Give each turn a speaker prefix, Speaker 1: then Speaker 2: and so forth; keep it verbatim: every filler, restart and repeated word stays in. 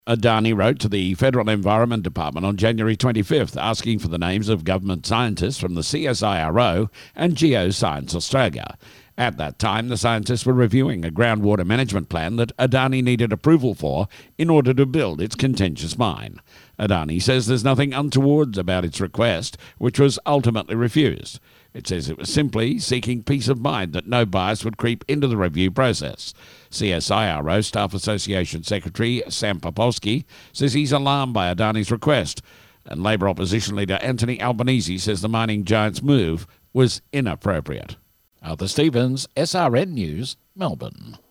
Speaker 1: Adani wrote to the Federal Environment Department on January twenty-fifth asking for the names of government scientists from the C S I R O and Geoscience Australia. At that time, the scientists were reviewing a groundwater management plan that Adani needed approval for in order to build its contentious mine. Adani says there's nothing untoward about its request, which was ultimately refused. It says it was simply seeking peace of mind that no bias would creep into the review process. C S I R O Staff Association Secretary Sam Popolski says he's alarmed by Adani's request, and Labor opposition leader Anthony Albanese says the mining giant's move was inappropriate. Arthur Stevens, S R N News, Melbourne.